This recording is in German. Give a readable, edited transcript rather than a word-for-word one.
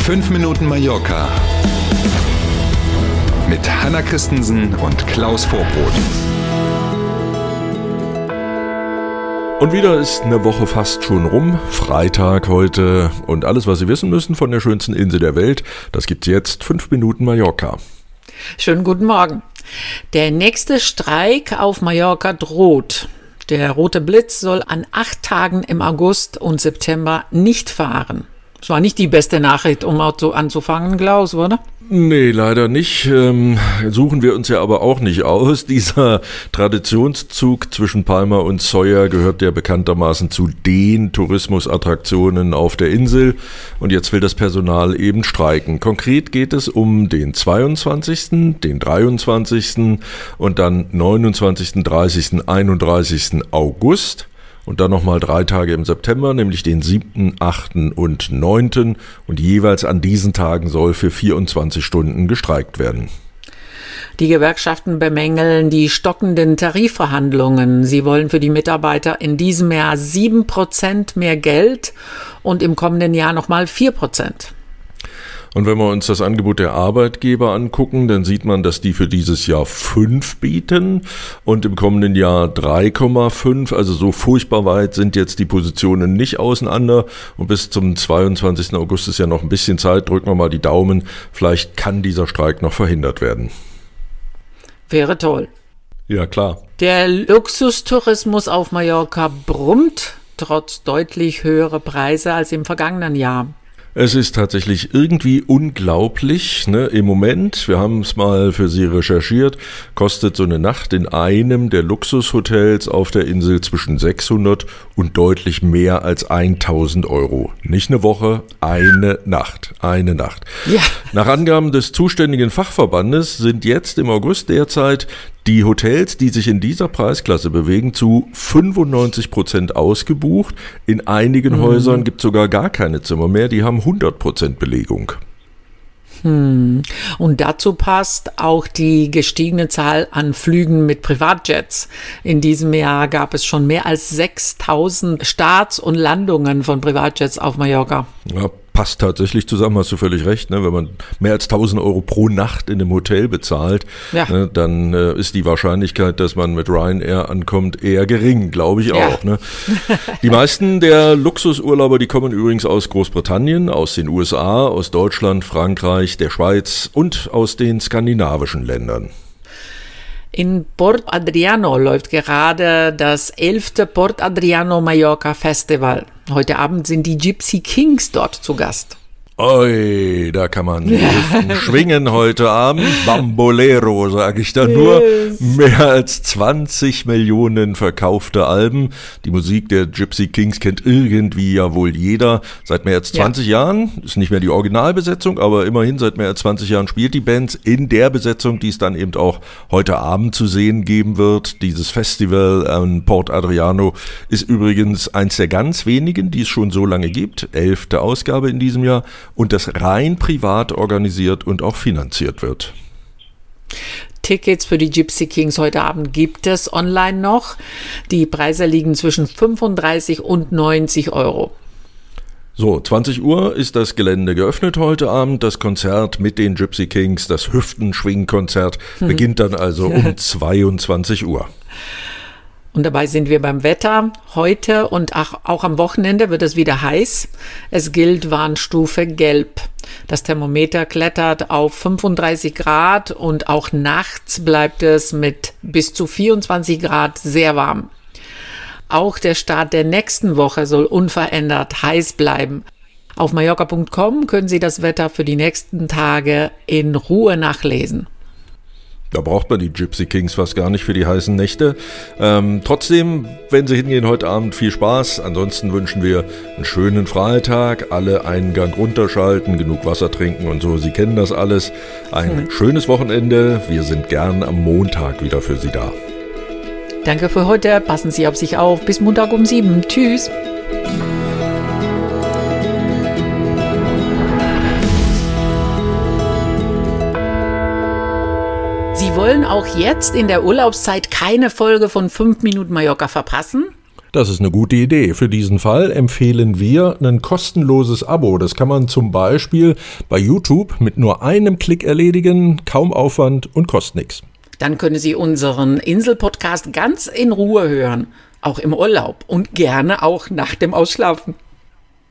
5 Minuten Mallorca mit Hanna Christensen und Klaus Vorbrot. Und wieder ist eine Woche fast schon rum. Freitag heute. Und alles, was Sie wissen müssen von der schönsten Insel der Welt, das gibt's jetzt 5 Minuten Mallorca. Schönen guten Morgen. Der nächste Streik auf Mallorca droht. Der Rote Blitz soll an 8 Tagen im August und September nicht fahren. Das war nicht die beste Nachricht, um auch so anzufangen, Klaus, oder? Nee, leider nicht. Suchen wir uns ja aber auch nicht aus. Dieser Traditionszug zwischen Palma und Sóller gehört ja bekanntermaßen zu den Tourismusattraktionen auf der Insel. Und jetzt will das Personal eben streiken. Konkret geht es um den 22., den 23. und dann 29., 30., 31. August. Und dann nochmal 3 Tage im September, nämlich den 7., 8. und 9. Und jeweils an diesen Tagen soll für 24 Stunden gestreikt werden. Die Gewerkschaften bemängeln die stockenden Tarifverhandlungen. Sie wollen für die Mitarbeiter in diesem Jahr 7% mehr Geld und im kommenden Jahr nochmal 4%. Und wenn wir uns das Angebot der Arbeitgeber angucken, dann sieht man, dass die für dieses Jahr 5 bieten und im kommenden Jahr 3,5. Also so furchtbar weit sind jetzt die Positionen nicht auseinander. Und bis zum 22. August ist ja noch ein bisschen Zeit. Drücken wir mal die Daumen. Vielleicht kann dieser Streik noch verhindert werden. Wäre toll. Ja, klar. Der Luxustourismus auf Mallorca brummt, trotz deutlich höherer Preise als im vergangenen Jahr. Es ist tatsächlich irgendwie unglaublich, ne? Im Moment, wir haben es mal für Sie recherchiert, kostet so eine Nacht in einem der Luxushotels auf der Insel zwischen 600 und deutlich mehr als 1.000 Euro. Nicht eine Woche, eine Nacht. Ja. Nach Angaben des zuständigen Fachverbandes sind jetzt im August derzeit die Hotels, die sich in dieser Preisklasse bewegen, zu 95% ausgebucht. In einigen Häusern gibt es sogar gar keine Zimmer mehr, die haben 100% Belegung. Und dazu passt auch die gestiegene Zahl an Flügen mit Privatjets. In diesem Jahr gab es schon mehr als 6.000 Starts und Landungen von Privatjets auf Mallorca. Ja, passt tatsächlich zusammen, hast du völlig recht. Ne? Wenn man mehr als 1.000 Euro pro Nacht in einem Hotel bezahlt, ja, ne, dann ist die Wahrscheinlichkeit, dass man mit Ryanair ankommt, eher gering, glaube ich auch. Ne? Die meisten der Luxusurlauber, die kommen übrigens aus Großbritannien, aus den USA, aus Deutschland, Frankreich, der Schweiz und aus den skandinavischen Ländern. In Port Adriano läuft gerade das 11. Port Adriano Mallorca Festival. Heute Abend sind die Gypsy Kings dort zu Gast. Oi, da kann man schwingen heute Abend. Bambolero, sage ich da nur. Mehr als 20 Millionen verkaufte Alben. Die Musik der Gypsy Kings kennt irgendwie ja wohl jeder. Seit mehr als 20 Jahren, ist nicht mehr die Originalbesetzung, aber immerhin seit mehr als 20 Jahren spielt die Band in der Besetzung, die es dann eben auch heute Abend zu sehen geben wird. Dieses Festival an Port Adriano ist übrigens eins der ganz wenigen, die es schon so lange gibt. 11. Ausgabe in diesem Jahr. Und das rein privat organisiert und auch finanziert wird. Tickets für die Gypsy Kings heute Abend gibt es online noch. Die Preise liegen zwischen 35 und 90 Euro. So, 20 Uhr ist das Gelände geöffnet heute Abend. Das Konzert mit den Gypsy Kings, das Hüftenschwingkonzert, beginnt dann also um 22 Uhr. Und dabei sind wir beim Wetter. Heute und auch am Wochenende wird es wieder heiß. Es gilt Warnstufe Gelb. Das Thermometer klettert auf 35 Grad und auch nachts bleibt es mit bis zu 24 Grad sehr warm. Auch der Start der nächsten Woche soll unverändert heiß bleiben. Auf mallorca.com können Sie das Wetter für die nächsten Tage in Ruhe nachlesen. Da braucht man die Gypsy Kings fast gar nicht für die heißen Nächte. Trotzdem, wenn Sie hingehen heute Abend, viel Spaß. Ansonsten wünschen wir einen schönen Freitag. Alle einen Gang runterschalten, genug Wasser trinken und so. Sie kennen das alles. Ein schönes Wochenende. Wir sind gern am Montag wieder für Sie da. Danke für heute. Passen Sie auf sich auf. Bis Montag um 7. Tschüss. Sie wollen auch jetzt in der Urlaubszeit keine Folge von 5 Minuten Mallorca verpassen? Das ist eine gute Idee. Für diesen Fall empfehlen wir ein kostenloses Abo. Das kann man zum Beispiel bei YouTube mit nur einem Klick erledigen, kaum Aufwand und kostet nichts. Dann können Sie unseren Insel-Podcast ganz in Ruhe hören, auch im Urlaub und gerne auch nach dem Ausschlafen.